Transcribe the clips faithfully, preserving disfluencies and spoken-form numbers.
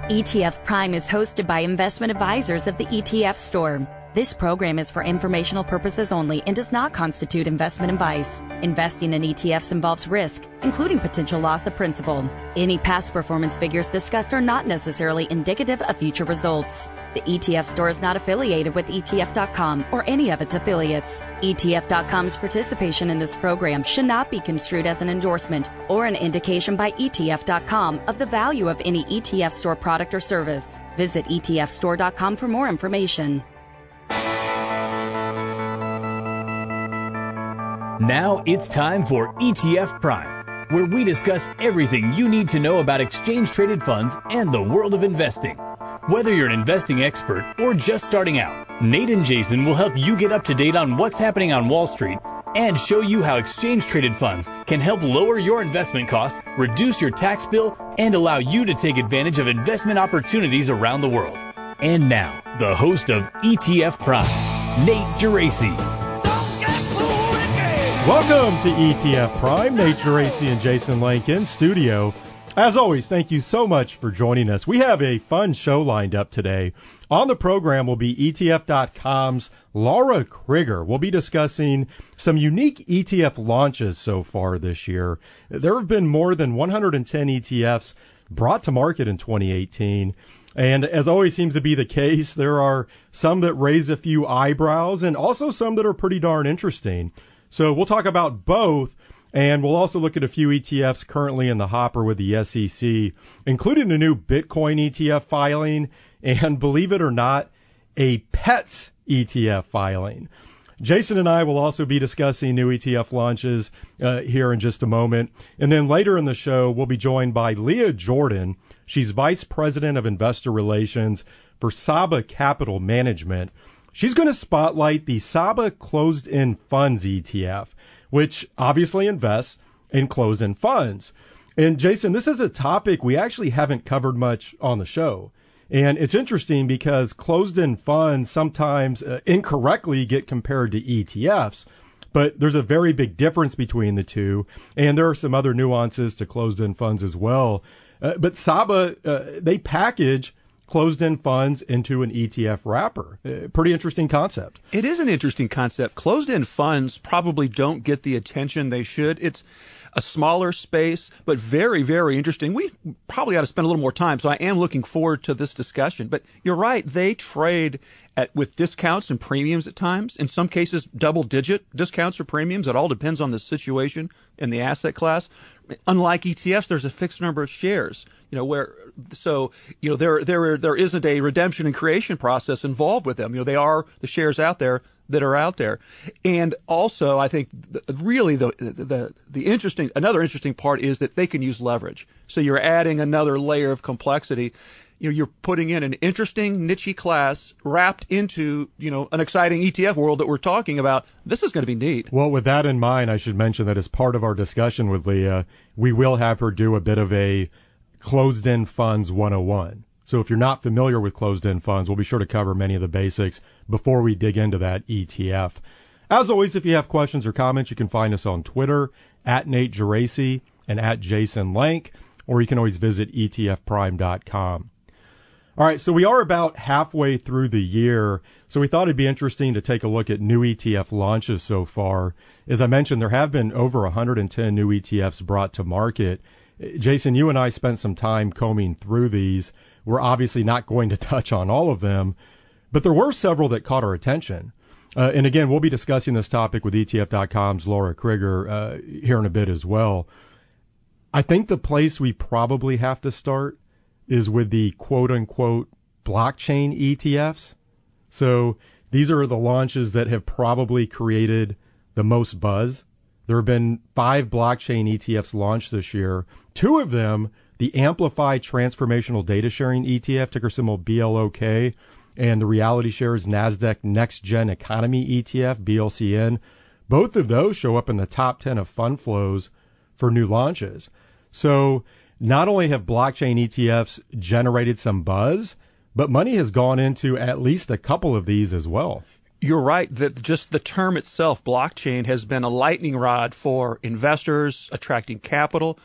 E T F Prime is hosted by investment advisors of the E T F Store. This program is for informational purposes only and does not constitute investment advice. Investing in E T Fs involves risk, including potential loss of principal. Any past performance figures discussed are not necessarily indicative of future results. The E T F Store is not affiliated with E T F dot com or any of its affiliates. E T F dot com's participation in this program should not be construed as an endorsement or an indication by E T F dot com of the value of any E T F Store product or service. Visit E T F store dot com for more information. Now it's time for E T F Prime, where we discuss everything you need to know about exchange-traded funds and the world of investing. Whether you're an investing expert or just starting out, Nate and Jason will help you get up to date on what's happening on Wall Street and show you how exchange-traded funds can help lower your investment costs, reduce your tax bill, and allow you to take advantage of investment opportunities around the world. And now, the host of E T F Prime, Nate Geraci. Welcome to E T F Prime. Nate Geraci and Jason Lank in studio. As always, thank you so much for joining us. We have a fun show lined up today. On the program will be E T F dot com's Laura Krigger. We'll be discussing some unique E T F launches so far this year. There have been more than one hundred ten E T Fs brought to market in twenty eighteen. And as always seems to be the case, there are some that raise a few eyebrows and also some that are pretty darn interesting. So we'll talk about both, and we'll also look at a few E T Fs currently in the hopper with the S E C, including a new Bitcoin E T F filing and, believe it or not, a pets E T F filing. Jason and I will also be discussing new E T F launches uh, here in just a moment. And then later in the show, we'll be joined by Leah Jordan. She's Vice President of Investor Relations for Saba Capital Management. She's going to spotlight the Saba Closed-End Funds E T F, which obviously invests in closed-end funds. And Jason, this is a topic we actually haven't covered much on the show. And it's interesting because closed-end funds sometimes uh, incorrectly get compared to E T Fs, but there's a very big difference between the two. And there are some other nuances to closed-end funds as well. Uh, but Saba, uh, they package closed-end funds into an E T F wrapper. Uh, pretty interesting concept. It is an interesting concept. Closed-end funds probably don't get the attention they should. It's a smaller space, but very, very interesting. We probably ought to spend a little more time, so I am looking forward to this discussion. But you're right, they trade at with discounts and premiums at times. In some cases, double-digit discounts or premiums. It all depends on the situation and the asset class. Unlike E T Fs, there's a fixed number of shares. You know, where, so, you know, there, there, there isn't a redemption and creation process involved with them. You know, they are the shares out there that are out there. And also, I think the, really the, the, the interesting, another interesting part is that they can use leverage. So you're adding another layer of complexity. You know, you're putting in an interesting niche class wrapped into, you know, an exciting E T F world that we're talking about. This is going to be neat. Well, with that in mind, I should mention that as part of our discussion with Leah, we will have her do a bit of a closed-end funds one oh one. So if you're not familiar with closed-end funds, we'll be sure to cover many of the basics before we dig into that E T F. As always, if you have questions or comments, you can find us on Twitter, at Nate Geraci and at Jason Lank, or you can always visit E T F prime dot com. All right, so we are about halfway through the year, so we thought it'd be interesting to take a look at new E T F launches so far. As I mentioned, there have been over one hundred ten new E T Fs brought to market. Jason, you and I spent some time combing through these. We're obviously not going to touch on all of them, but there were several that caught our attention. Uh, and again, we'll be discussing this topic with E T F dot com's Laura Krigger uh, here in a bit as well. I think the place we probably have to start is with the quote-unquote blockchain E T Fs. So these are the launches that have probably created the most buzz. There have been five blockchain E T Fs launched this year. Two of them, the Amplify Transformational Data Sharing E T F, ticker symbol B L O K, and the Reality Shares NASDAQ Next Gen Economy E T F, B L C N. Both of those show up in the top ten of fund flows for new launches. So not only have blockchain E T Fs generated some buzz, but money has gone into at least a couple of these as well. You're right that just the term itself, blockchain, has been a lightning rod for investors attracting capital.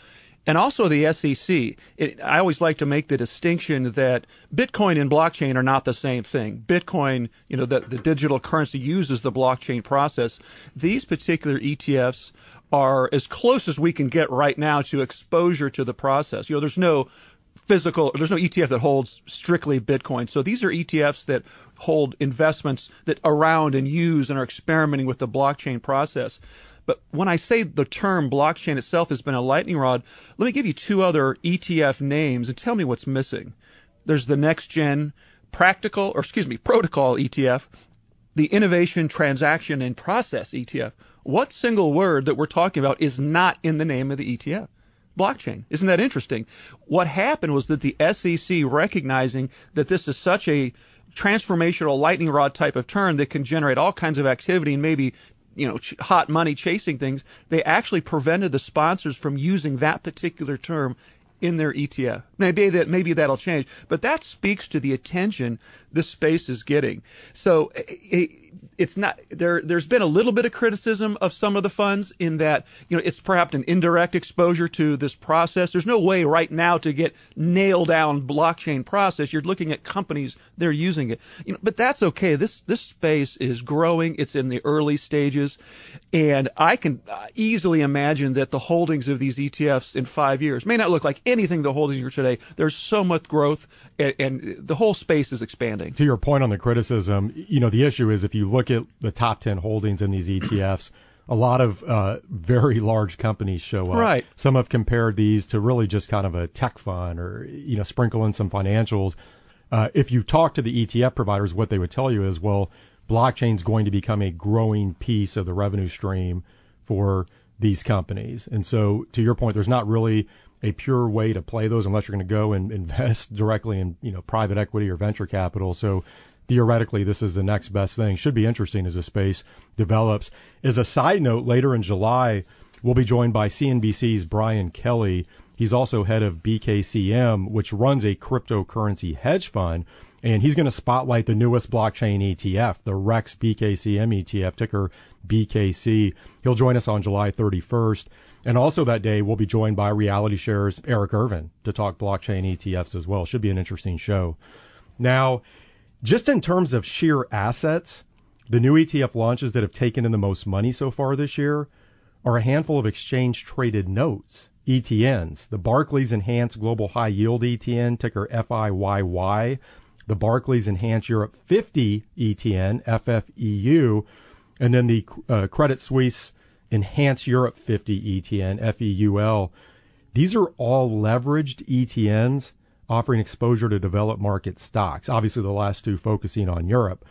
And also the S E C. It, I always like to make the distinction that Bitcoin and blockchain are not the same thing. Bitcoin, you know, the, the digital currency uses the blockchain process. These particular E T Fs are as close as we can get right now to exposure to the process. You know, there's no physical, there's no E T F that holds strictly Bitcoin. So these are E T Fs that hold investments that around and use and are experimenting with the blockchain process. But when I say the term blockchain itself has been a lightning rod, let me give you two other E T F names and tell me what's missing. There's the next gen practical, or excuse me, protocol E T F, the innovation transaction and process E T F. What single word that we're talking about is not in the name of the E T F? Blockchain. Isn't that interesting? What happened was that the S E C, recognizing that this is such a transformational lightning rod type of term that can generate all kinds of activity and maybe, you know, ch- hot money chasing things, they actually prevented the sponsors from using that particular term in their E T F. Maybe that maybe that'll change, but that speaks to the attention this space is getting. So it, it's not there. There's been a little bit of criticism of some of the funds in that, you know, it's perhaps an indirect exposure to this process. There's no way right now to get nailed down blockchain process. You're looking at companies, they're using it, you know, but that's okay. This this space is growing. It's in the early stages, and I can easily imagine that the holdings of these E T Fs in five years may not look like anything the holdings are today. There's so much growth, and, and the whole space is expanding. To your point on the criticism, you know, the issue is if you look at the top ten holdings in these E T Fs, a lot of uh, very large companies show up. Right. Some have compared these to really just kind of a tech fund or, you know, sprinkle in some financials. Uh, if you talk to the E T F providers, what they would tell you is, well, blockchain's going to become a growing piece of the revenue stream for these companies. And so to your point, there's not really a pure way to play those unless you're going to go and invest directly in, you know, private equity or venture capital. So theoretically, this is the next best thing. Should be interesting as the space develops. As a side note, later in July, we'll be joined by C N B C's Brian Kelly. He's also head of B K C M, which runs a cryptocurrency hedge fund. And he's going to spotlight the newest blockchain E T F, the Rex B K C M E T F, ticker B K C. He'll join us on July thirty-first. And also that day, we'll be joined by Reality Share's Eric Irvin to talk blockchain E T Fs as well. Should be an interesting show. Now, just in terms of sheer assets, the new E T F launches that have taken in the most money so far this year are a handful of exchange-traded notes, E T Ns. The Barclays Enhanced Global High Yield E T N, ticker F I Y Y. The Barclays Enhanced Europe fifty E T N, F F E U. And then the uh, Credit Suisse Enhanced Europe fifty E T N, F E U L. These are all leveraged E T Ns offering exposure to developed market stocks. Obviously, the last two focusing on Europe.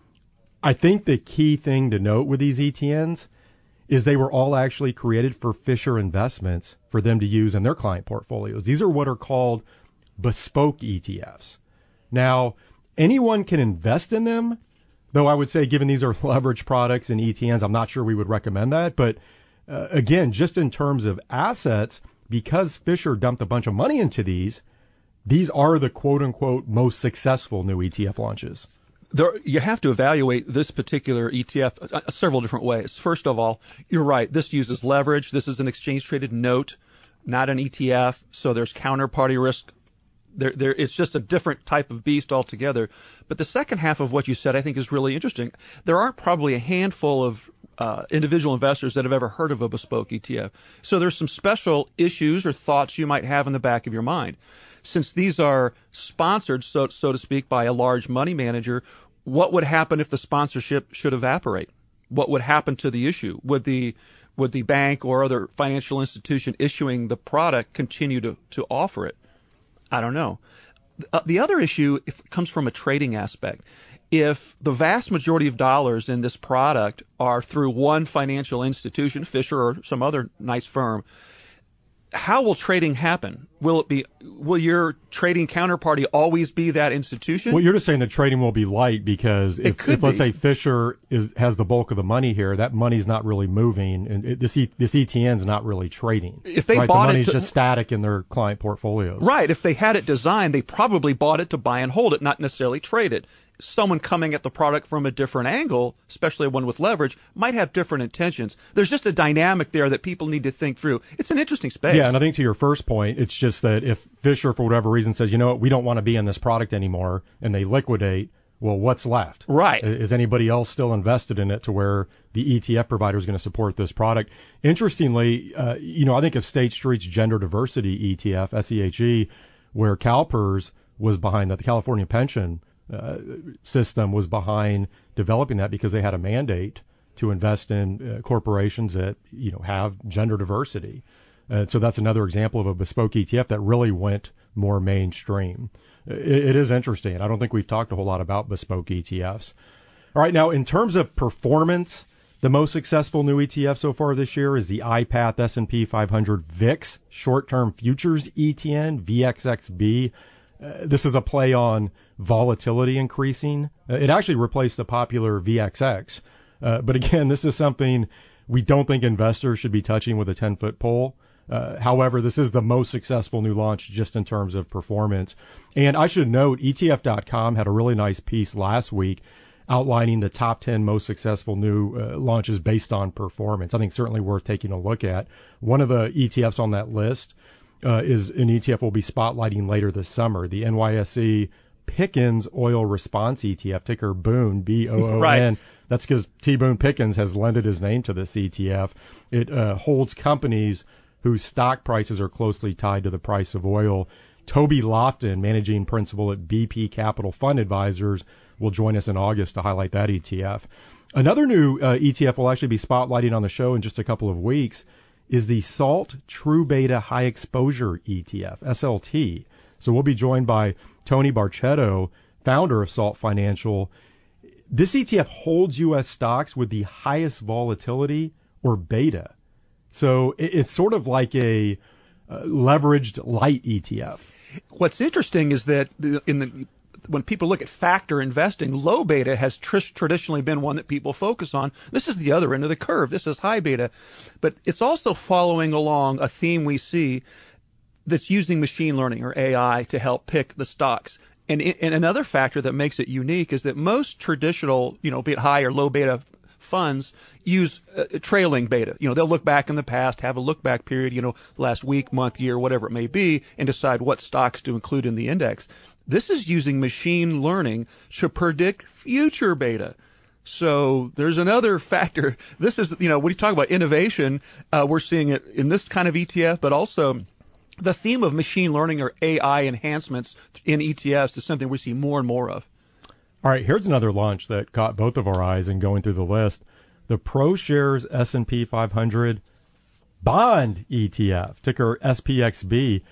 I think the key thing to note with these E T Ns is they were all actually created for Fisher Investments for them to use in their client portfolios. These are what are called bespoke E T Fs. Now, anyone can invest in them, though I would say given these are leverage products and E T Ns, I'm not sure we would recommend that. But uh, again, just in terms of assets, because Fisher dumped a bunch of money into these, these are the quote-unquote most successful new E T F launches. There, you have to evaluate this particular E T F uh, several different ways. First of all, you're right. This uses leverage. This is an exchange-traded note, not an E T F, so there's counterparty risk. There, there, it's just a different type of beast altogether. But the second half of what you said, I think, is really interesting. There aren't probably a handful of uh, individual investors that have ever heard of a bespoke E T F. So there's some special issues or thoughts you might have in the back of your mind. Since these are sponsored, so, so to speak, by a large money manager, what would happen if the sponsorship should evaporate? What would happen to the issue? Would the would the bank or other financial institution issuing the product continue to, to offer it? I don't know. Uh, the other issue if, comes from a trading aspect. If the vast majority of dollars in this product are through one financial institution, Fisher or some other nice firm, how will trading happen? Will it be? Will your trading counterparty always be that institution? Well, you're just saying the trading will be light because if, if let's say Fisher is has the bulk of the money here, that money's not really moving, and it, this e, this E T N's not really trading. If they right? bought the money's it, to, just static in their client portfolios. Right. If they had it designed, they probably bought it to buy and hold it, not necessarily trade it. someone coming at the product from a different angle, especially one with leverage, might have different intentions. There's just a dynamic there that people need to think through. It's an interesting space. Yeah, and I think to your first point, it's just that if Fisher, for whatever reason, says, you know what, we don't want to be in this product anymore, and they liquidate, well, what's left? Right. Is anybody else still invested in it to where the E T F provider is going to support this product? Interestingly, uh, you know, I think of State Street's Gender Diversity E T F, S E H E, where CalPERS was behind that, the California Pension uh, System was behind developing that because they had a mandate to invest in uh, corporations that, you know, have gender diversity. Uh, so that's another example of a bespoke E T F that really went more mainstream. It, it is interesting. I don't think we've talked a whole lot about bespoke E T Fs. All right, now in terms of performance, the most successful new E T F so far this year is the I P A T S and P five hundred V I X Short-Term Futures E T N, V X X B. Uh, this is a play on volatility increasing. Uh, it actually replaced the popular V X X. Uh, but again, this is something we don't think investors should be touching with a ten-foot pole. Uh, however, this is the most successful new launch just in terms of performance. And I should note, E T F dot com had a really nice piece last week outlining the top ten most successful new uh, launches based on performance. I think certainly worth taking a look at. One of the E T Fs on that list uh, is an E T F we'll be spotlighting later this summer, the N Y S E Pickens Oil Response E T F, ticker Boone, B O O N. Right. That's because T. Boone Pickens has lended his name to this E T F. It uh, holds companies whose stock prices are closely tied to the price of oil. Toby Lofton, managing principal at B P Capital Fund Advisors, will join us in August to highlight that E T F. Another new uh, E T F we'll actually be spotlighting on the show in just a couple of weeks is the SALT True Beta High Exposure E T F, S L T. So we'll be joined by Tony Barchetto, founder of SALT Financial. This E T F holds U S stocks with the highest volatility or beta. So it's sort of like a uh, leveraged light E T F. What's interesting is that in the when people look at factor investing, low beta has tr- traditionally been one that people focus on. This is the other end of the curve. This is high beta. But it's also following along a theme we see that's using machine learning or A I to help pick the stocks. And, and another factor that makes it unique is that most traditional, you know, be it high or low beta funds use uh, trailing beta. You know, they'll look back in the past, have a look back period, you know, last week, month, year, whatever it may be, and decide what stocks to include in the index. This is using machine learning to predict future beta. So there's another factor. This is, you know, when you talk about innovation, uh, we're seeing it in this kind of E T F, but also the theme of machine learning or A I enhancements in E T Fs is something we see more and more of. All right, here's another launch that caught both of our eyes in going through the list. The ProShares S and P five hundred Bond E T F, ticker S P X B.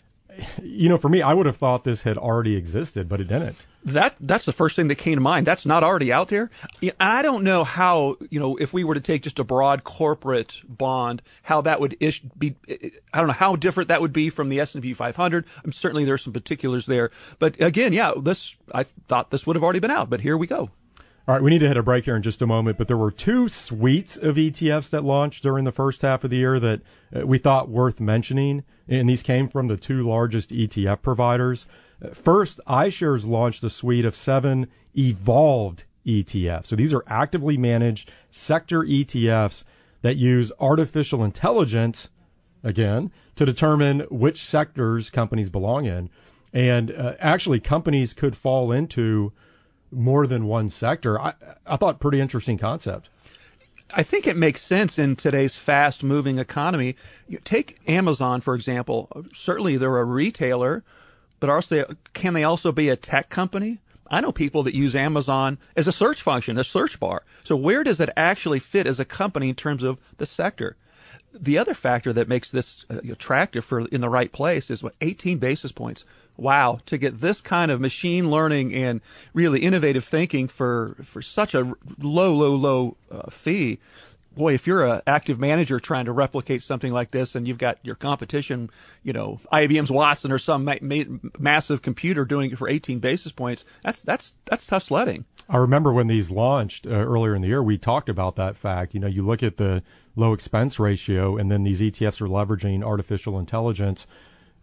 You know, for me, I would have thought this had already existed, but it didn't. That that's the first thing that came to mind. That's not already out there. I don't know how, you know, if we were to take just a broad corporate bond, how that would ish be. I don't know how different that would be from the S and P five hundred. I'm certainly there's some particulars there, but again, yeah, this I thought this would have already been out, but here we go. All right, we need to hit a break here in just a moment, but there were two suites of E T Fs that launched during the first half of the year that uh, we thought worth mentioning, and these came from the two largest E T F providers. First, iShares launched a suite of seven evolved E T Fs. So these are actively managed sector E T Fs that use artificial intelligence, again, to determine which sectors companies belong in. And uh, actually, companies could fall into more than one sector. I, I thought pretty interesting concept. I think it makes sense in today's fast-moving economy. You take Amazon, for example. Certainly, they're a retailer, but also, can they also be a tech company? I know people that use Amazon as a search function, a search bar. So where does it actually fit as a company in terms of the sector? The other factor that makes this attractive for in the right place is what eighteen basis points. Wow, to get this kind of machine learning and really innovative thinking for for such a low, low, low uh, fee. Boy, if you're an active manager trying to replicate something like this and you've got your competition, you know, I B M's Watson or some ma- ma- massive computer doing it for eighteen basis points, that's that's that's tough sledding. I remember when these launched uh, earlier in the year, we talked about that fact. You know, you look at the low expense ratio, and then these E T Fs are leveraging artificial intelligence.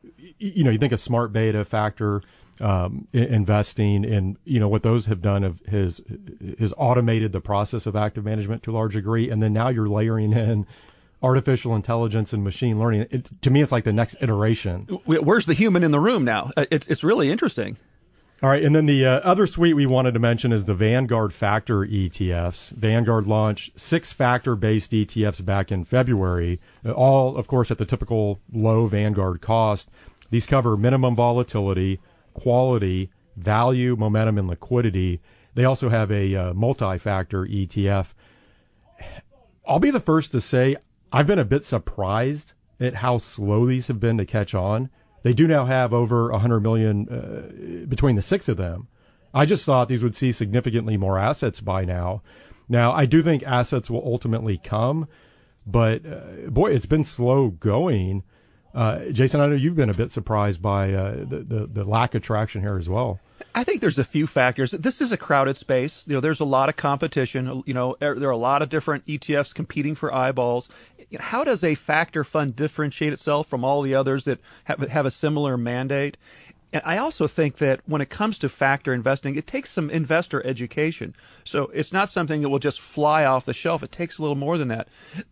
you know, you think of smart beta, factor um, investing, and you know what those have done of has has automated the process of active management to a large degree, and then now you're layering in artificial intelligence and machine learning. It, to me, it's like the next iteration. Where's the human in the room now? It's it's really interesting. All right, and then the uh, other suite we wanted to mention is the Vanguard Factor E T Fs. Vanguard launched six factor-based E T Fs back in February, all, of course, at the typical low Vanguard cost. These cover minimum volatility, quality, value, momentum, and liquidity. They also have a uh, multi-factor E T F. I'll be the first to say I've been a bit surprised at how slow these have been to catch on. They do now have over one hundred million uh, between the six of them. I just thought these would see significantly more assets by now. Now, I do think assets will ultimately come, but uh, boy, it's been slow going. Uh, Jason, I know you've been a bit surprised by uh, the, the, the lack of traction here as well. I think there's a few factors. This is a crowded space. You know, there's a lot of competition. You know, there are a lot of different E T Fs competing for eyeballs. How does a factor fund differentiate itself from all the others that have, have a similar mandate? And I also think that when it comes to factor investing, it takes some investor education. So it's not something that will just fly off the shelf. It takes a little more than that.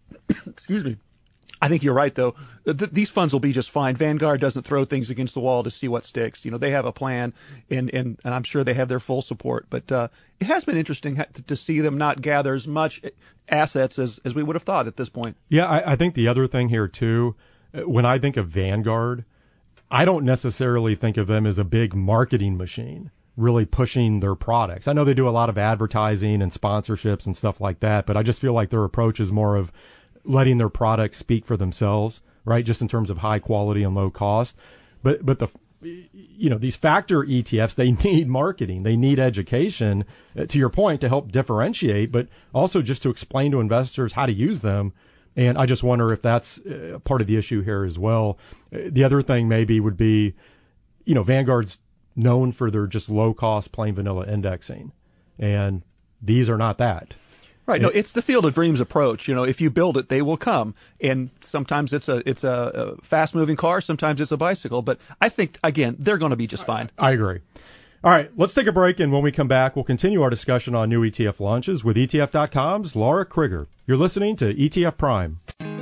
Excuse me. I think you're right, though. Th- these funds will be just fine. Vanguard doesn't throw things against the wall to see what sticks. You know, they have a plan, and, and, and I'm sure they have their full support. But uh, it has been interesting to, to see them not gather as much assets as, as we would have thought at this point. Yeah, I, I think the other thing here, too, when I think of Vanguard, I don't necessarily think of them as a big marketing machine, really pushing their products. I know they do a lot of advertising and sponsorships and stuff like that, but I just feel like their approach is more of letting their products speak for themselves, right? Just in terms of high quality and low cost. But, but the, you know, these factor E T Fs, they need marketing. They need education, uh, to your point, to help differentiate, but also just to explain to investors how to use them. And I just wonder if that's uh, part of the issue here as well. Uh, the other thing maybe would be, you know, Vanguard's known for their just low cost, plain vanilla indexing. And these are not that. Right. No, it's the field of dreams approach. You know, if you build it, they will come. And sometimes it's a it's a, a fast moving car. Sometimes it's a bicycle. But I think, again, they're going to be just fine. I agree. All right, let's take a break. And when we come back, we'll continue our discussion on new E T F launches with E T F dot com's Laura Krigger. You're listening to E T F Prime.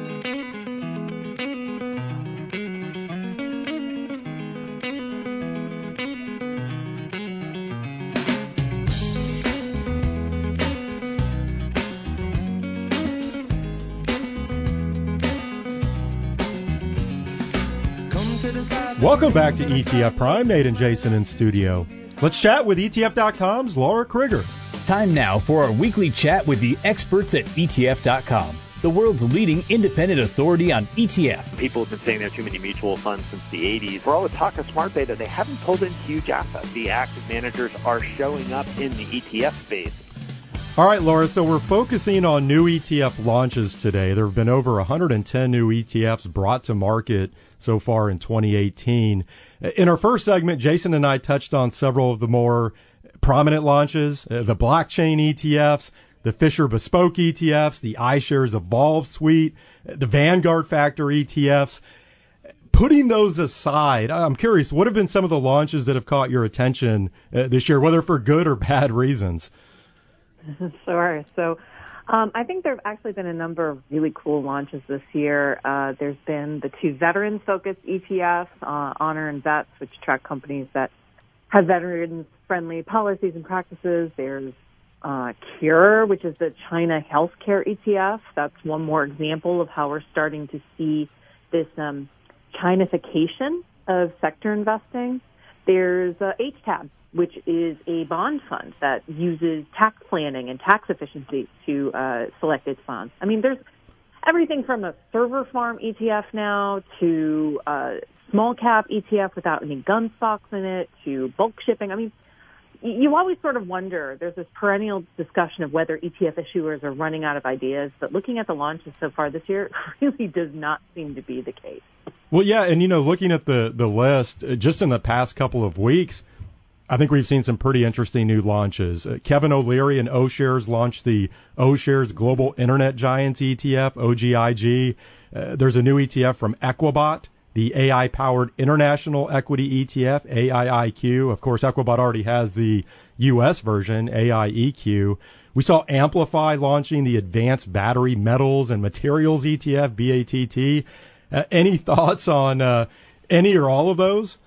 Welcome back to E T F Prime. Nate and Jason in studio. Let's chat with E T F dot com's Laura Krigger. Time now for our weekly chat with the experts at E T F dot com, the world's leading independent authority on E T Fs. People have been saying there are too many mutual funds since the eighties. For all the talk of smart beta, they haven't pulled in huge assets. The active managers are showing up in the E T F space. All right, Laura, so we're focusing on new E T F launches today. There have been over one hundred ten new E T Fs brought to market so far in twenty eighteen. In our first segment, Jason and I touched on several of the more prominent launches, uh, the blockchain E T Fs, the Fisher Bespoke E T Fs, the iShares Evolve Suite, the Vanguard Factor E T Fs. Putting those aside, I'm curious, what have been some of the launches that have caught your attention uh, this year, whether for good or bad reasons? Sure. So um, I think there have actually been a number of really cool launches this year. Uh, there's been the two veterans-focused E T Fs, uh, Honor and Vets, which track companies that have veterans-friendly policies and practices. There's uh, Cure, which is the China healthcare E T F. That's one more example of how we're starting to see this um, Chinification of sector investing. There's uh, H TAB, which is a bond fund that uses tax planning and tax efficiency to uh, select its bonds. I mean, there's everything from a server farm E T F now to uh, small cap E T F without any gun stocks in it to bulk shipping. I mean, you always sort of wonder, there's this perennial discussion of whether E T F issuers are running out of ideas, but looking at the launches so far this year, it really does not seem to be the case. Well, yeah, and, you know, looking at the, the list, just in the past couple of weeks, I think we've seen some pretty interesting new launches. Uh, Kevin O'Leary and OShares launched the OShares Global Internet Giants E T F, O G I G. Uh, there's a new E T F from Equibot the A I-powered International Equity E T F, A I I Q. Of course, Equibot already has the U S version, A I E Q. We saw Amplify launching the Advanced Battery Metals and Materials E T F, B A T T. Uh, any thoughts on uh, any or all of those?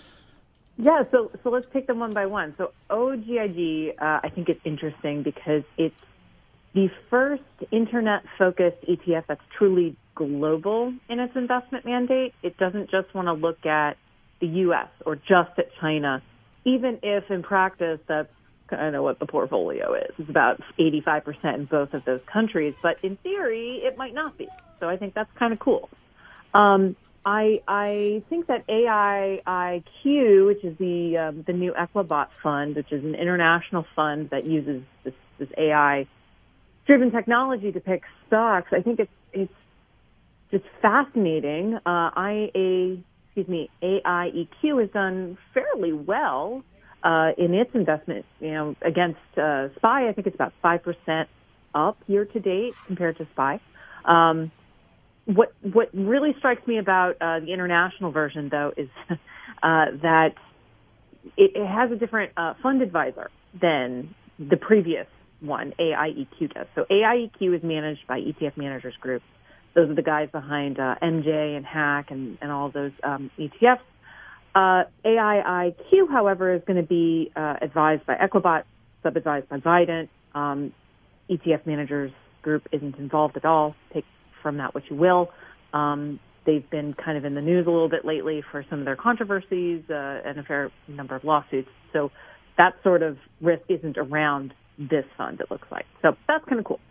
Yeah, so so let's take them one by one. So O G I G, uh, I think it's interesting because it's the first internet-focused E T F that's truly global in its investment mandate. It doesn't just want to look at the U S or just at China, even if in practice that's kind of what the portfolio is. It's about eighty-five percent in both of those countries, but in theory, it might not be. So I think that's kind of cool. Um, I I think that A I I Q, which is the um, the new Equibot fund, which is an international fund that uses this, this A I-driven technology to pick stocks, I think it's it's just fascinating. Uh, I A excuse me A I E Q has done fairly well uh, in its investment. You know, against uh, S P Y, I think it's about five percent up year to date compared to S P Y. Um, What what really strikes me about uh, the international version, though, is uh, that it, it has a different uh, fund advisor than the previous one, A I E Q does. So A I E Q is managed by E T F Managers Group. Those are the guys behind uh, M J and Hack and, and all those um, E T Fs. Uh, A I I Q, however, is going to be uh, advised by Equibot, sub-advised by Vident. Um, E T F Managers Group isn't involved at all. Take from that what you will. Um, they've been kind of in the news a little bit lately for some of their controversies uh, and a fair number of lawsuits. So that sort of risk isn't around this fund, it looks like. So that's kind of cool.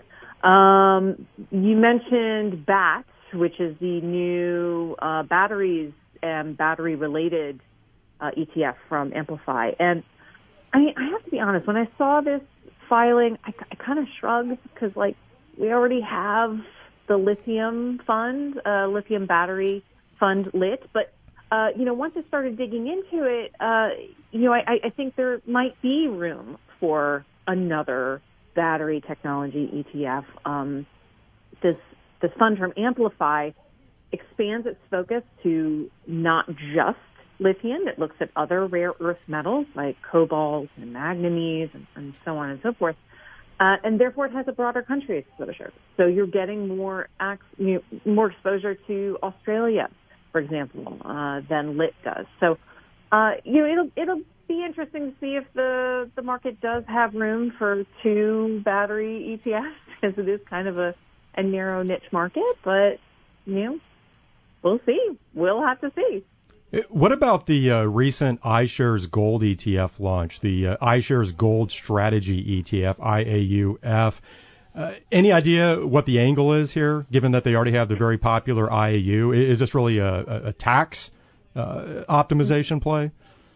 Um, you mentioned B A T, which is the new uh, batteries and battery-related uh, E T F from Amplify. And I mean, I have to be honest, when I saw this filing, I, I kind of shrugged because, like, we already have the lithium fund, uh, lithium battery fund lit. But, uh, you know, once I started digging into it, uh, you know, I, I think there might be room for another battery technology E T F. Um, this, this fund from Amplify expands its focus to not just lithium. It looks at other rare earth metals like cobalt and manganese and, and so on and so forth. Uh, and therefore, it has a broader country exposure. So you're getting more ac- you know, more exposure to Australia, for example, uh, than Lit does. So, uh, you know, it'll it'll be interesting to see if the the market does have room for two battery E T Fs, because it is kind of a, a narrow niche market. But you know, we'll see. We'll have to see. What about the uh, recent iShares Gold E T F launch, the uh, iShares Gold Strategy E T F, I A U F? Uh, any idea what the angle is here, given that they already have the very popular I A U? Is this really a, a tax uh, optimization play?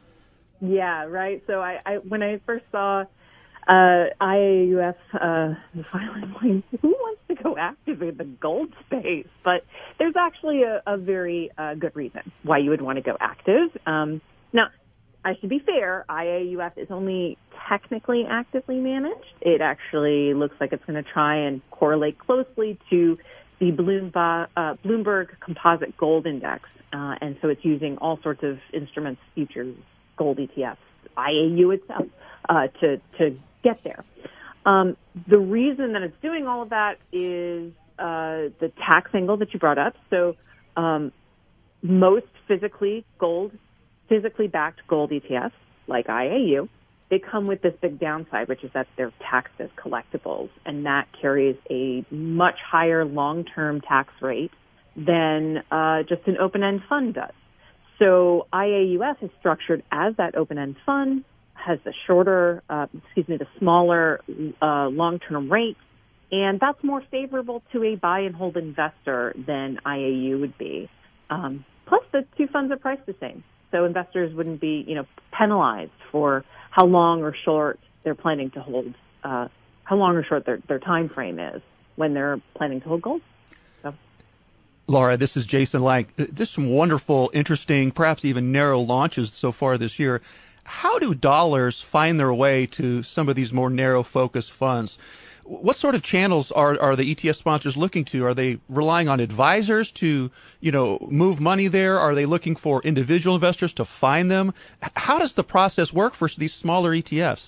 Yeah, right. So I, I when I first saw uh, I A U F uh, the filing, like, who wants to go active in the gold space? But there's actually a, a very uh, good reason why you would want to go active. Um, now, I should be fair. I A U F is only technically actively managed. It actually looks like it's going to try and correlate closely to the Bloomberg, uh, Bloomberg Composite Gold Index, uh, and so it's using all sorts of instruments, futures, gold E T Fs, I A U itself, uh, to to get there. Um, the reason that it's doing all of that is uh, the tax angle that you brought up. So um, most physically gold, physically backed gold E T Fs, like I A U, they come with this big downside, which is that they're taxed as collectibles, and that carries a much higher long-term tax rate than uh, just an open-end fund does. So I A U F is structured as that open-end fund, has the shorter, uh, excuse me, the smaller uh, long-term rate, and that's more favorable to a buy-and-hold investor than I A U would be. Um, plus, the two funds are priced the same, so investors wouldn't be, you know, penalized for how long or short they're planning to hold, uh, how long or short their, their time frame is when they're planning to hold gold. So. Laura, this is Jason Lang. There's some wonderful, interesting, perhaps even narrow launches so far this year. How do dollars find their way to some of these more narrow focused funds? what sort of channels are, are the E T F sponsors looking to? Are they relying on advisors to, you know, move money there? Are they looking for individual investors to find them? How does the process work for these smaller E T Fs?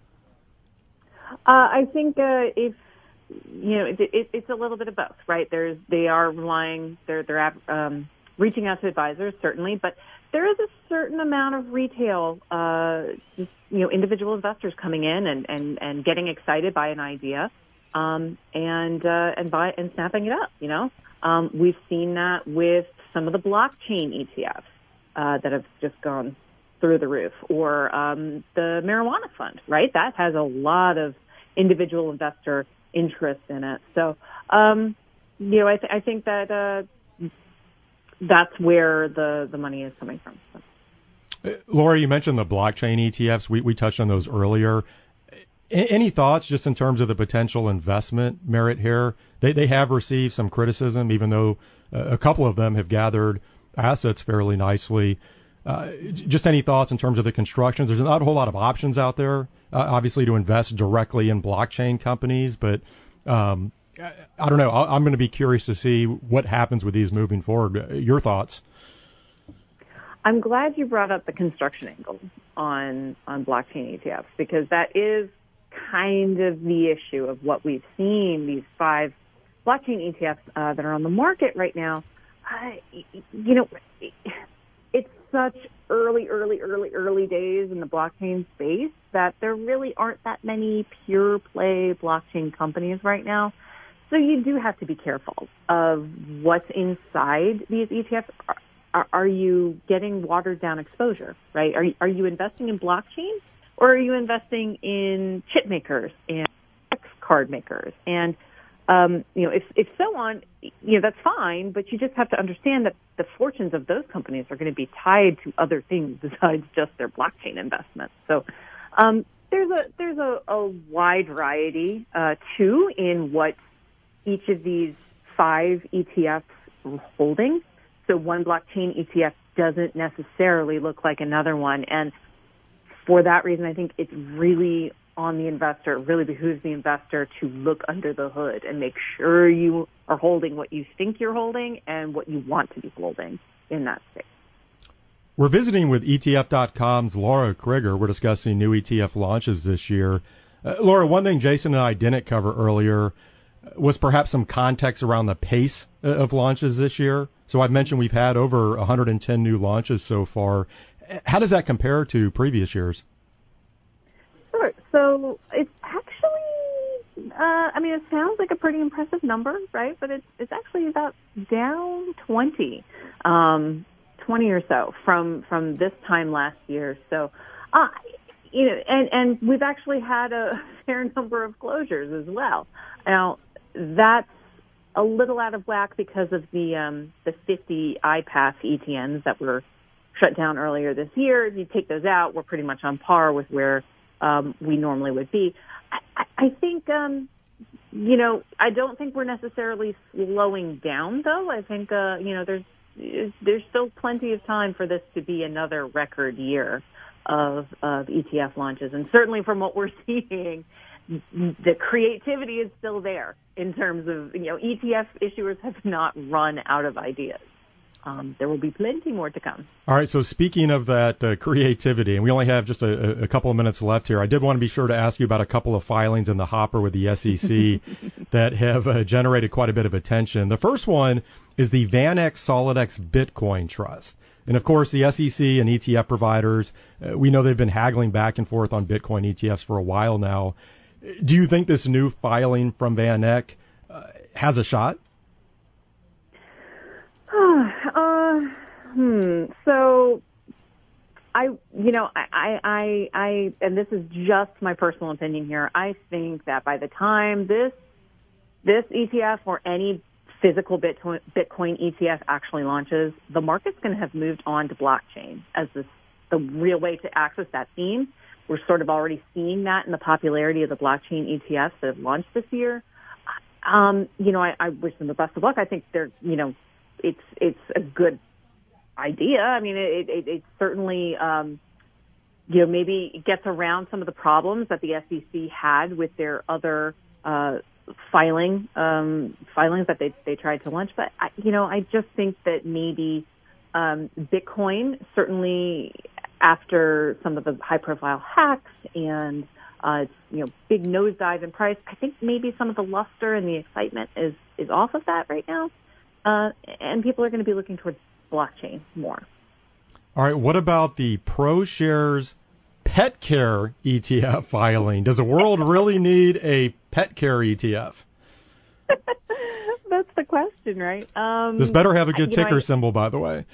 Uh, I think uh, if you know, it, it, it's a little bit of both, right? There's they are relying, they're they're um, reaching out to advisors certainly, but there is a certain amount of retail, uh, just, you know, individual investors coming in and, and, and getting excited by an idea, um, and uh, and by and snapping it up. You know, um, we've seen that with some of the blockchain E T Fs uh, that have just gone through the roof, or um, the marijuana fund, right? That has a lot of individual investor interest in it. So, um, you know, I, th- I think that uh, that's where the, the money is coming from. So. Uh, Laura, you mentioned the blockchain E T Fs. We, we touched on those earlier. A- any thoughts just in terms of the potential investment merit here? They, they have received some criticism, even though uh, a couple of them have gathered assets fairly nicely. Uh, just any thoughts in terms of the constructions? There's not a whole lot of options out there, uh, obviously, to invest directly in blockchain companies. But um, I, I don't know. I, I'm going to be curious to see what happens with these moving forward. Your thoughts? I'm glad you brought up the construction angle on on blockchain E T Fs, because that is kind of the issue of what we've seen. These five blockchain E T Fs uh, that are on the market right now. Uh, you know. It's such early, early, early, early days in the blockchain space that there really aren't that many pure play blockchain companies right now. So you do have to be careful of what's inside these E T Fs. Are, are, are you getting watered down exposure, right? Are you, are you investing in blockchain, or are you investing in chip makers and card makers? And Um, you know, if, if so on, you know, that's fine, but you just have to understand that the fortunes of those companies are going to be tied to other things besides just their blockchain investments. So, um, there's a, there's a, a wide variety, uh, too, in what each of these five E T Fs are holding. So one blockchain E T F doesn't necessarily look like another one. And for that reason, I think it's really on the investor, it really behooves the investor to look under the hood and make sure you are holding what you think you're holding and what you want to be holding in that space. We're visiting with E T F dot com's Laura Krieger. We're discussing new E T F launches this year. Uh, Laura, one thing Jason and I didn't cover earlier was perhaps some context around the pace of launches this year. So I've mentioned we've had over one hundred ten new launches so far. How does that compare to previous years? Sure. So it's actually, uh, I mean, it sounds like a pretty impressive number, right? But it's it's actually about down twenty, um, twenty or so from from this time last year. So, uh, you know, and and we've actually had a fair number of closures as well. Now that's a little out of whack because of the um, the fifty I P A F E T Ns that were shut down earlier this year. If you take those out, we're pretty much on par with where Um, we normally would be. I, I think, um, you know, I don't think we're necessarily slowing down, though. I think, uh, you know, there's there's still plenty of time for this to be another record year of, of E T F launches. And certainly from what we're seeing, the creativity is still there in terms of, you know, E T F issuers have not run out of ideas. Um, there will be plenty more to come. All right. So speaking of that uh, creativity, and we only have just a, a couple of minutes left here, I did want to be sure to ask you about a couple of filings in the hopper with the S E C that have uh, generated quite a bit of attention. The first one is the VanEck SolidX Bitcoin Trust. And of course, the S E C and E T F providers, uh, we know they've been haggling back and forth on Bitcoin E T Fs for a while now. Do you think this new filing from VanEck uh, has a shot? uh, hmm. So, I, you know, I, I, I, and this is just my personal opinion here. I think that by the time this, this E T F or any physical Bitcoin, Bitcoin E T F actually launches, the market's going to have moved on to blockchain as this, the real way to access that theme. We're sort of already seeing that in the popularity of the blockchain E T Fs that have launched this year. Um, you know, I, I wish them the best of luck. I think they're, you know, it's it's a good idea. I mean, it, it, it certainly, um, you know, maybe it gets around some of the problems that the S E C had with their other uh, filing um, filings that they they tried to launch. But I, you know, I just think that maybe um, Bitcoin, certainly after some of the high-profile hacks and uh, you know big nosedive in price, I think maybe some of the luster and the excitement is is off of that right now, uh, and people are going to be looking towards blockchain more. All right, what about the ProShares Pet Care E T F filing? Does the world really need a pet care E T F? That's the question, right? Um, this better have a good ticker know, I, symbol, by the way.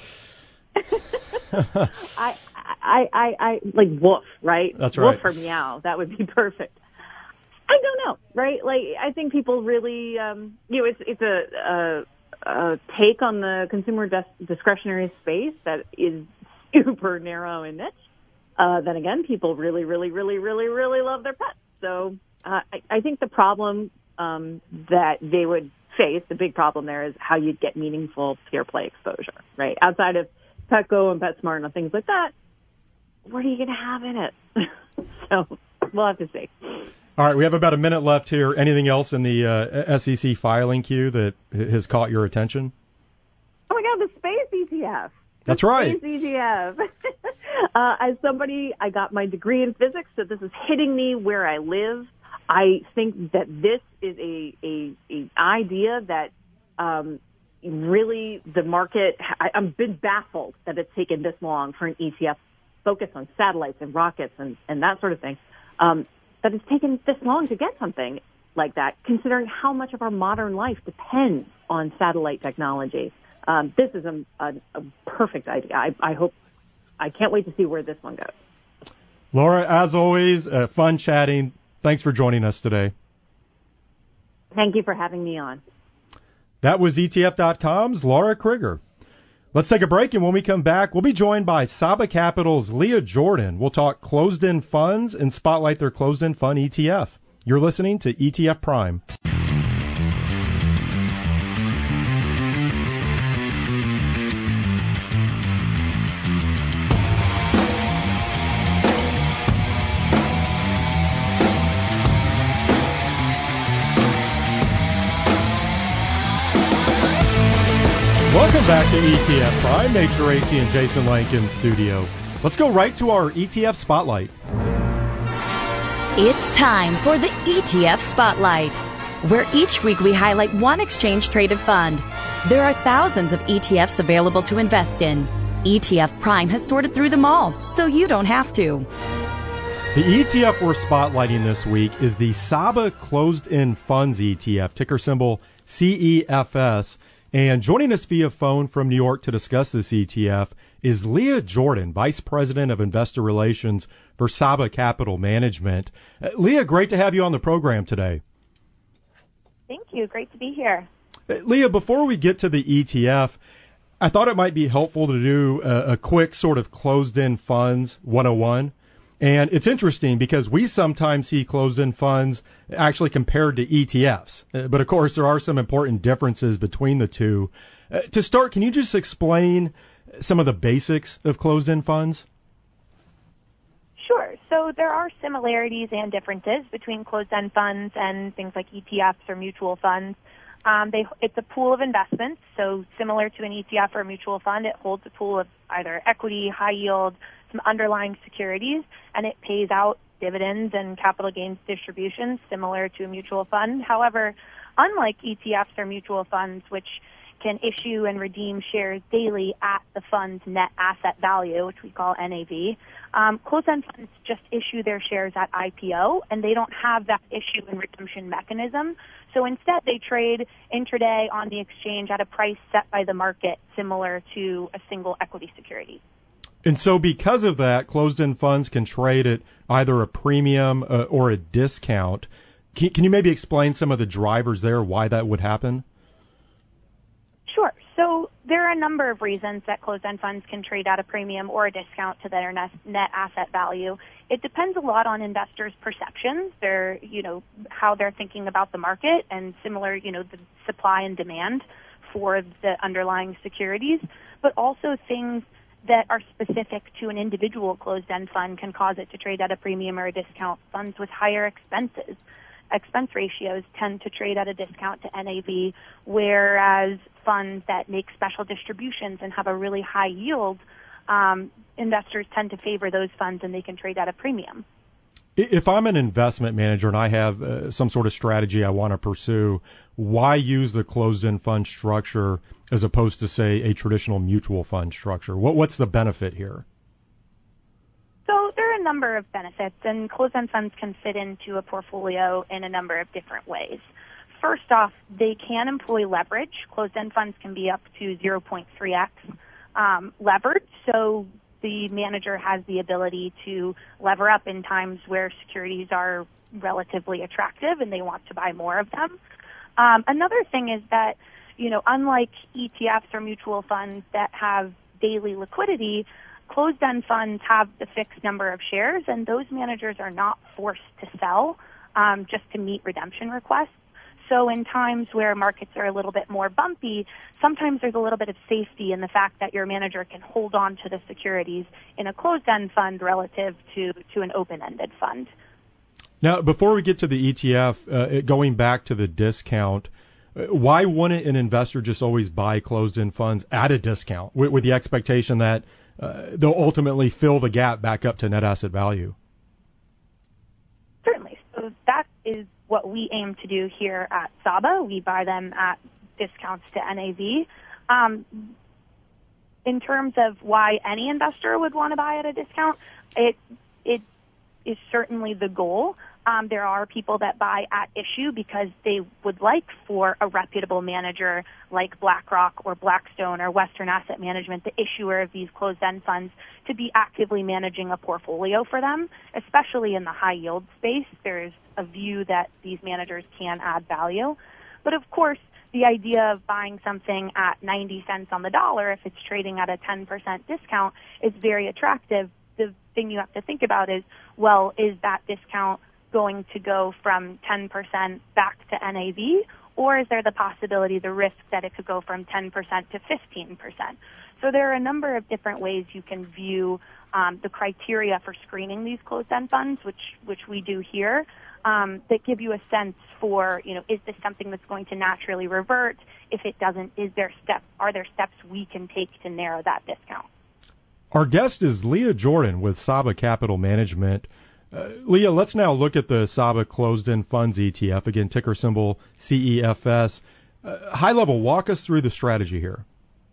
I, I, I, I, like woof, right? That's right. Woof or meow. That would be perfect. I don't know, right? Like, I think people really, um, you know, it's it's a, a, a take on the consumer dis- discretionary space that is super narrow and niche. Uh, then again, people really, really, really, really, really love their pets. So uh, I, I think the problem um, that they would face, the big problem there, is how you'd get meaningful pure play exposure, right? Outside of Petco and PetSmart and things like that, what are you going to have in it? So we'll have to see. All right, we have about a minute left here. Anything else in the uh, S E C filing queue that has caught your attention? Oh, my God, the space E T F. That's the right. Space E T F. uh, as somebody, I got my degree in physics, so this is hitting me where I live. I think that this is a, a, a idea that um, really the market, I, I've been baffled that it's taken this long for an E T F focused on satellites and rockets and, and that sort of thing. Um, that it's taken this long to get something like that, considering how much of our modern life depends on satellite technology. Um, this is a, a, a perfect idea. I, I hope, I can't wait to see where this one goes. Laura, as always, uh, fun chatting. Thanks for joining us today. Thank you for having me on. That was E T F dot com's Laura Krigger. Let's take a break, and when we come back, we'll be joined by Saba Capital's Leah Jordan. We'll talk closed-end funds and spotlight their closed-end fund E T F. You're listening to E T F Prime. Welcome back to E T F Prime. Nate Geraci and Jason Lank in studio. Let's go right to our E T F Spotlight. It's time for the E T F Spotlight, where each week we highlight one exchange-traded fund. There are thousands of E T Fs available to invest in. E T F Prime has sorted through them all, so you don't have to. The E T F we're spotlighting this week is the Saba Closed-End Funds E T F, ticker symbol C E F S. And joining us via phone from New York to discuss this E T F is Leah Jordan, Vice President of Investor Relations for Saba Capital Management. Uh, Leah, great to have you on the program today. Thank you. Great to be here. Uh, Leah, before we get to the E T F, I thought it might be helpful to do a, a quick sort of closed-end funds one oh one. And it's interesting because we sometimes see closed-end funds actually compared to E T Fs. Uh, but, of course, there are some important differences between the two. Uh, to start, can you just explain some of the basics of closed-end funds? Sure. So there are similarities and differences between closed-end funds and things like E T Fs or mutual funds. Um, they, it's a pool of investments, so similar to an E T F or a mutual fund, it holds a pool of either equity, high yield, some underlying securities, and it pays out dividends and capital gains distributions similar to a mutual fund. However, unlike E T Fs or mutual funds, which can issue and redeem shares daily at the fund's net asset value, which we call N A V, um, closed-end funds just issue their shares at I P O, and they don't have that issue and redemption mechanism. So instead, they trade intraday on the exchange at a price set by the market, similar to a single equity security. And so because of that, closed-end funds can trade at either a premium uh, or a discount. Can, can you maybe explain some of the drivers there, why that would happen? Sure. So there are a number of reasons that closed-end funds can trade at a premium or a discount to their net asset value. It depends a lot on investors' perceptions, their, you know, how they're thinking about the market, and similar, you know, the supply and demand for the underlying securities, but also things that are specific to an individual closed-end fund can cause it to trade at a premium or a discount. Funds with higher expenses, expense ratios tend to trade at a discount to N A V, whereas funds that make special distributions and have a really high yield, um, investors tend to favor those funds and they can trade at a premium. If I'm an investment manager and I have uh, some sort of strategy I want to pursue, why use the closed-end fund structure as opposed to, say, a traditional mutual fund structure? What, what's the benefit here? So there are a number of benefits, and closed-end funds can fit into a portfolio in a number of different ways. First off, they can employ leverage. Closed-end funds can be up to zero point three x um, levered, so the manager has the ability to lever up in times where securities are relatively attractive and they want to buy more of them. Um, another thing is that, you know, unlike E T Fs or mutual funds that have daily liquidity, closed-end funds have the fixed number of shares, and those managers are not forced to sell um, just to meet redemption requests. So in times where markets are a little bit more bumpy, sometimes there's a little bit of safety in the fact that your manager can hold on to the securities in a closed-end fund relative to, to an open-ended fund. Now, before we get to the E T F, uh, going back to the discount, why wouldn't an investor just always buy closed-end funds at a discount with, with the expectation that uh, they'll ultimately fill the gap back up to net asset value? Certainly. So that is what we aim to do here at Saba. We buy them at discounts to N A V. Um, in terms of why any investor would want to buy at a discount, it it is certainly the goal. Um, there are people that buy at issue because they would like for a reputable manager like BlackRock or Blackstone or Western Asset Management, the issuer of these closed-end funds, to be actively managing a portfolio for them, especially in the high-yield space. There's a view that these managers can add value. But, of course, the idea of buying something at ninety cents on the dollar, if it's trading at a ten percent discount, is very attractive. The thing you have to think about is, well, is that discount going to go from ten percent back to N A V, or is there the possibility, the risk that it could go from ten percent to fifteen percent? So there are a number of different ways you can view um, the criteria for screening these closed-end funds, which which we do here, um, that give you a sense for, you know, is this something that's going to naturally revert? If it doesn't, is there step, are there steps we can take to narrow that discount? Our guest is Leah Jordan with Saba Capital Management. Uh, Leah, let's now look at the Saba Closed-End Funds E T F. Again, ticker symbol C E F S. Uh, high level, walk us through the strategy here.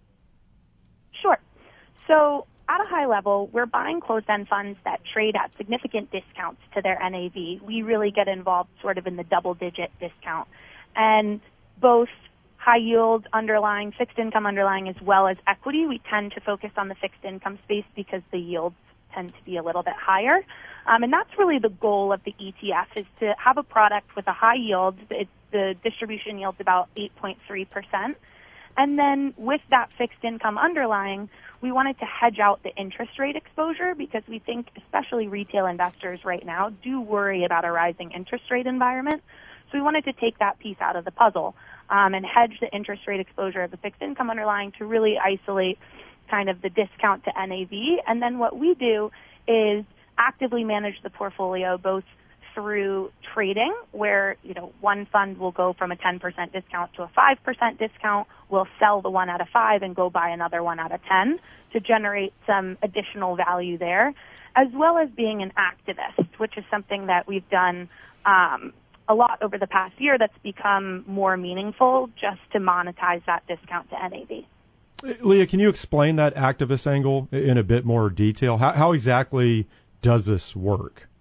Sure. So at a high level, we're buying closed-end funds that trade at significant discounts to their N A V. We really get involved sort of in the double-digit discount. And both high-yield underlying, fixed income underlying, as well as equity, we tend to focus on the fixed income space because the yields tend to be a little bit higher. Um, and that's really the goal of the E T F, is to have a product with a high yield. It, the distribution yield's about eight point three percent. And then with that fixed income underlying, we wanted to hedge out the interest rate exposure because we think especially retail investors right now do worry about a rising interest rate environment. So we wanted to take that piece out of the puzzle um, and hedge the interest rate exposure of the fixed income underlying to really isolate kind of the discount to N A V. And then what we do is actively manage the portfolio both through trading, where, you know, one fund will go from a ten percent discount to a five percent discount. We'll sell the one at a five and go buy another one at a ten to generate some additional value there, as well as being an activist, which is something that we've done um, a lot over the past year that's become more meaningful just to monetize that discount to N A V. Leah, can you explain that activist angle in a bit more detail? How, how exactly does this work?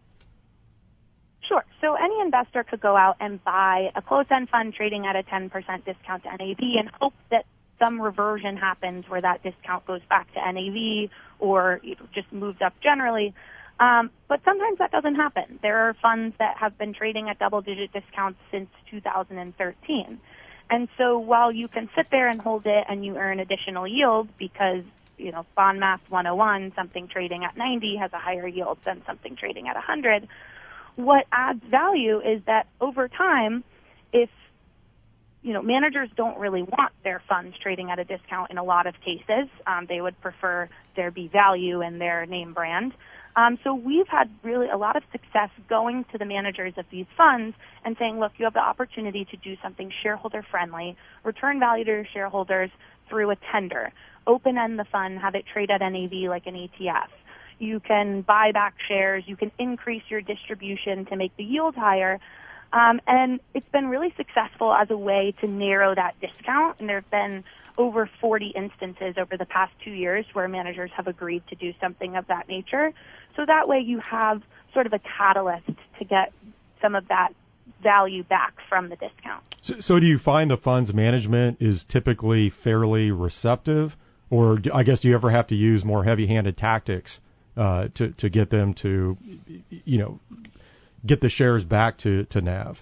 Sure. So any investor could go out and buy a closed-end fund trading at a ten percent discount to N A V and hope that some reversion happens where that discount goes back to N A V or you know, just moves up generally. Um, but sometimes that doesn't happen. There are funds that have been trading at double-digit discounts since two thousand thirteen. And so while you can sit there and hold it and you earn additional yield because, you know, bond math one oh one, something trading at ninety has a higher yield than something trading at one hundred, what adds value is that over time, if, you know, managers don't really want their funds trading at a discount in a lot of cases, um, they would prefer there be value in their name brand. Um, so we've had really a lot of success going to the managers of these funds and saying, look, you have the opportunity to do something shareholder-friendly, return value to your shareholders through a tender, open-end the fund, have it trade at N A V like an E T F. You can buy back shares. You can increase your distribution to make the yield higher. Um, and it's been really successful as a way to narrow that discount. And there have been over forty instances over the past two years where managers have agreed to do something of that nature. So that way you have sort of a catalyst to get some of that value back from the discount. So, so do you find the fund's management is typically fairly receptive? Or do, I guess do you ever have to use more heavy-handed tactics uh, to, to get them to, you know, get the shares back to, to N A V?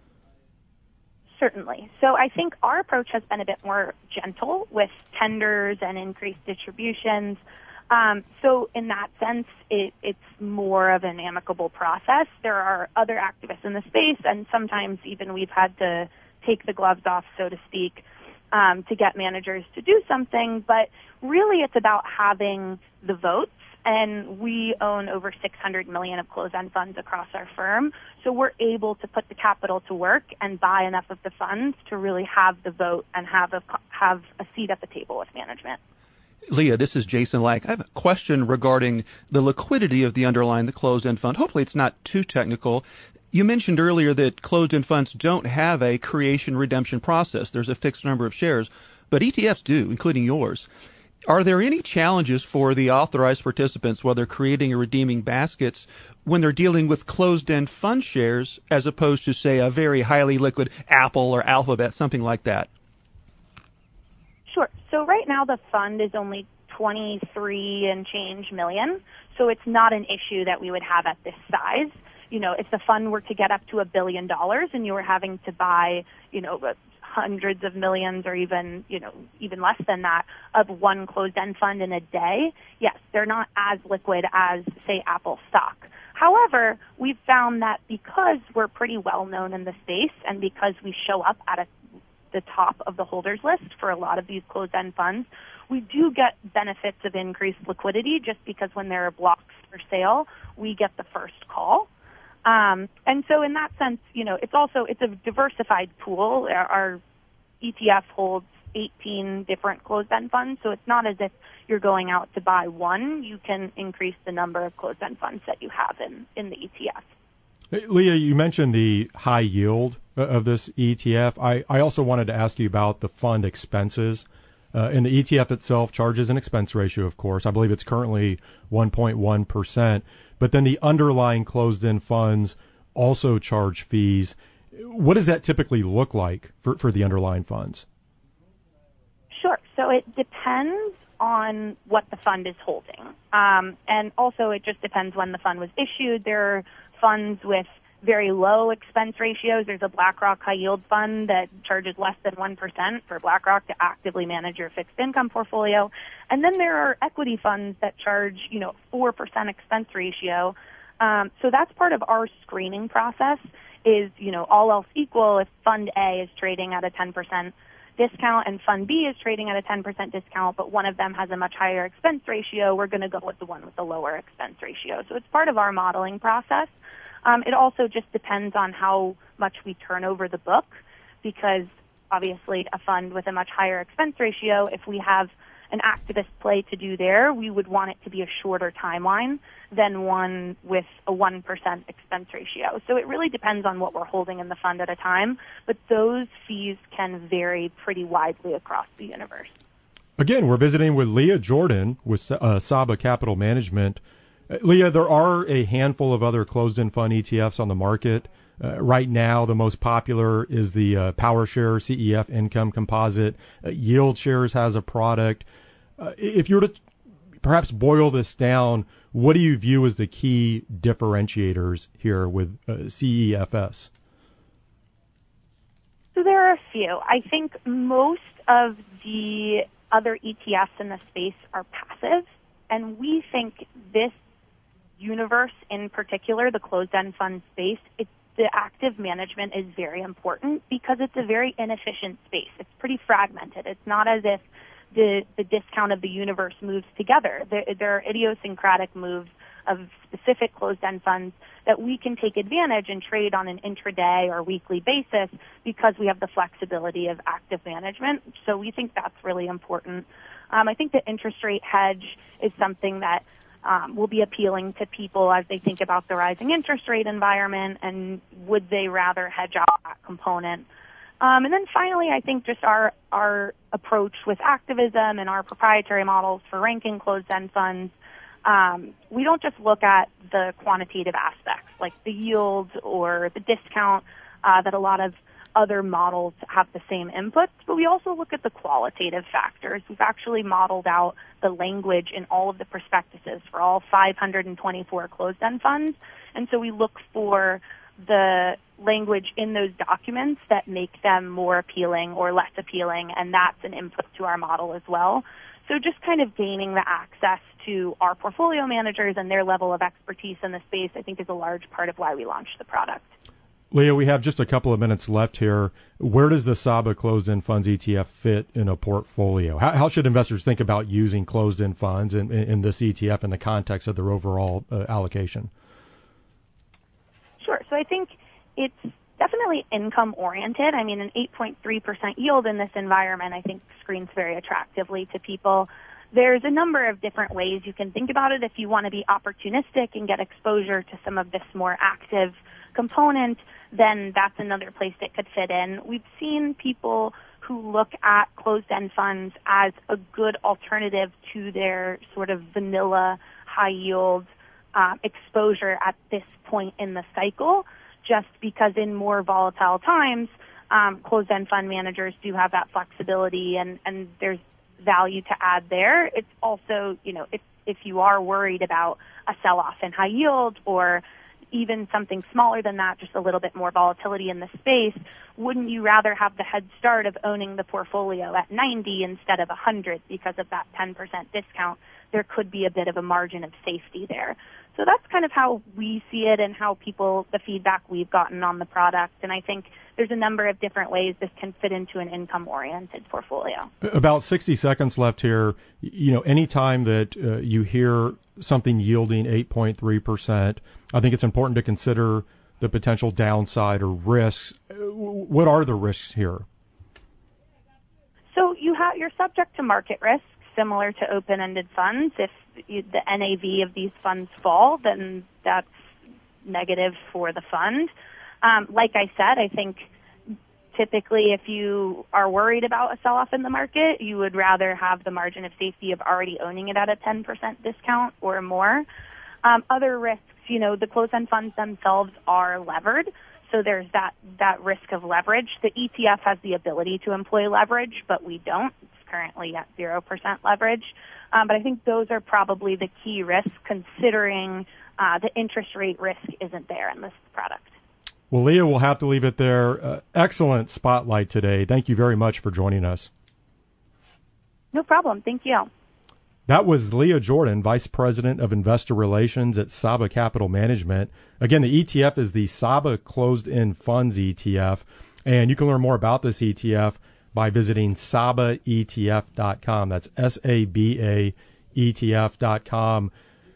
Certainly. So I think our approach has been a bit more gentle with tenders and increased distributions. Um, so in that sense, it, it's more of an amicable process. There are other activists in the space, and sometimes even we've had to take the gloves off, so to speak, um, to get managers to do something. But really it's about having the votes. And we own over six hundred million dollars of closed-end funds across our firm. So we're able to put the capital to work and buy enough of the funds to really have the vote and have a, have a seat at the table with management. Leah, this is Jason Lack. I have a question regarding the liquidity of the underlying the closed-end fund. Hopefully it's not too technical. You mentioned earlier that closed-end funds don't have a creation-redemption process. There's a fixed number of shares, but E T Fs do, including yours. Are there any challenges for the authorized participants while they're creating or redeeming baskets when they're dealing with closed-end fund shares as opposed to, say, a very highly liquid Apple or Alphabet, something like that? Sure. So right now the fund is only twenty-three and change million, so it's not an issue that we would have at this size. You know, if the fund were to get up to a billion dollars and you were having to buy, you know, hundreds of millions or even, you know, even less than that of one closed-end fund in a day, yes, they're not as liquid as, say, Apple stock. However, we've found that because we're pretty well known in the space and because we show up at a, the top of the holders list for a lot of these closed-end funds, we do get benefits of increased liquidity just because when there are blocks for sale, we get the first call. Um, and so in that sense, you know, it's also, it's a diversified pool. Our, our E T F holds eighteen different closed-end funds, so it's not as if you're going out to buy one. You can increase the number of closed-end funds that you have in, in the E T F. Hey, Leah, you mentioned the high yield of this E T F. I, I also wanted to ask you about the fund expenses. Uh, and the E T F itself charges an expense ratio, of course. I believe it's currently one point one percent. But then the underlying closed-end funds also charge fees. What does that typically look like for, for the underlying funds? Sure. So it depends on what the fund is holding. Um, and also it just depends when the fund was issued. There are funds with very low expense ratios. There's a BlackRock high yield fund that charges less than one percent for BlackRock to actively manage your fixed income portfolio. And then there are equity funds that charge, you know, four percent expense ratio. Um, so that's part of our screening process is, you know, all else equal, if Fund A is trading at a ten percent discount and Fund B is trading at a ten percent discount, but one of them has a much higher expense ratio, we're going to go with the one with the lower expense ratio. So it's part of our modeling process. Um, it also just depends on how much we turn over the book, because obviously a fund with a much higher expense ratio, if we have an activist play to do there, we would want it to be a shorter timeline than one with a one percent expense ratio. So it really depends on what we're holding in the fund at a time, but those fees can vary pretty widely across the universe. Again, we're visiting with Leah Jordan with uh, Saba Capital Management. Uh, Leah, there are a handful of other closed-end fund E T Fs on the market. Uh, right now, the most popular is the uh, PowerShare C E F Income Composite. Uh, YieldShares has a product. Uh, if you were to perhaps boil this down, what do you view as the key differentiators here with uh, C E F S? So there are a few. I think most of the other E T Fs in the space are passive, and we think this universe in particular, the closed-end fund space, it's the active management is very important because it's a very inefficient space. It's pretty fragmented. It's not as if the, the discount of the universe moves together. There, there are idiosyncratic moves of specific closed-end funds that we can take advantage and trade on an intraday or weekly basis because we have the flexibility of active management. So we think that's really important. Um, I think the interest rate hedge is something that um, will be appealing to people as they think about the rising interest rate environment, and would they rather hedge out that component. Um, and then finally, I think just our our approach with activism and our proprietary models for ranking closed-end funds, um, we don't just look at the quantitative aspects like the yield or the discount uh, that a lot of other models have the same inputs, but we also look at the qualitative factors. We've actually modeled out the language in all of the prospectuses for all five hundred twenty-four closed-end funds, and so we look for the language in those documents that make them more appealing or less appealing, and that's an input to our model as well. So just kind of gaining the access to our portfolio managers and their level of expertise in the space, I think, is a large part of why we launched the product. Leah, we have just a couple of minutes left here. Where does the S A B A closed-end funds E T F fit in a portfolio? How, how should investors think about using closed-end funds in, in, in this E T F in the context of their overall uh, allocation? Sure. So I think it's definitely income-oriented. I mean, an eight point three percent yield in this environment, I think, screens very attractively to people. There's a number of different ways you can think about it. If you want to be opportunistic and get exposure to some of this more active component, then that's another place it could fit in. We've seen people who look at closed-end funds as a good alternative to their sort of vanilla high-yield uh, exposure at this point in the cycle, just because in more volatile times, um, closed-end fund managers do have that flexibility, and, and there's value to add there. It's also, you know, if, if you are worried about a sell-off in high yield or even something smaller than that, just a little bit more volatility in the space, wouldn't you rather have the head start of owning the portfolio at ninety instead of one hundred because of that ten percent discount? There could be a bit of a margin of safety there. So that's kind of how we see it and how people, the feedback we've gotten on the product. And I think there's a number of different ways this can fit into an income-oriented portfolio. About sixty seconds left here. You know, anytime that uh, you hear something yielding eight point three percent, I think it's important to consider the potential downside or risks. What are the risks here? So you have, you're subject to market risk, similar to open-ended funds. If you, the N A V of these funds fall, then that's negative for the fund. Um, like I said, I think typically if you are worried about a sell-off in the market, you would rather have the margin of safety of already owning it at a ten percent discount or more. Um, other risks, you know, the closed-end funds themselves are levered, so there's that, that risk of leverage. The E T F has the ability to employ leverage, but we don't. It's currently at zero percent leverage. Um, but I think those are probably the key risks, considering uh, the interest rate risk isn't there in this product. Well, Leah, we'll have to leave it there. Uh, excellent spotlight today. Thank you very much for joining us. No problem. Thank you. That was Leah Jordan, Vice President of Investor Relations at S A B A Capital Management. Again, the E T F is the S A B A Closed-End Funds E T F, and you can learn more about this E T F by visiting saba E T F dot com. That's S A B A E T F dot com.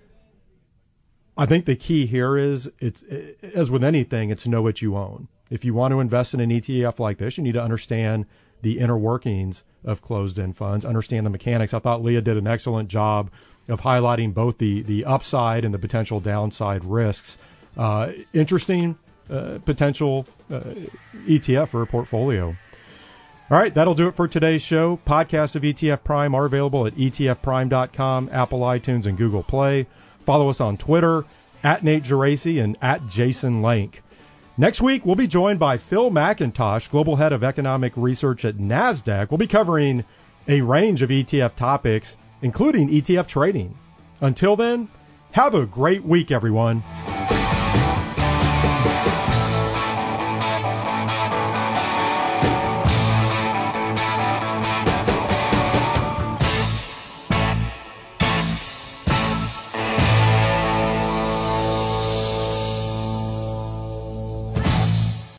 I think the key here is, it's as with anything, it's know what you own. If you want to invest in an E T F like this, you need to understand the inner workings of closed-end funds, understand the mechanics. I thought Leah did an excellent job of highlighting both the, the upside and the potential downside risks. Uh, interesting uh, potential uh, E T F for a portfolio. All right, that'll do it for today's show. Podcasts of E T F Prime are available at E T F prime dot com, Apple, iTunes, and Google Play. Follow us on Twitter, at Nate Geraci and at Jason Lank. Next week, we'll be joined by Phil McIntosh, Global Head of Economic Research at NASDAQ. We'll be covering a range of E T F topics, including E T F trading. Until then, have a great week, everyone.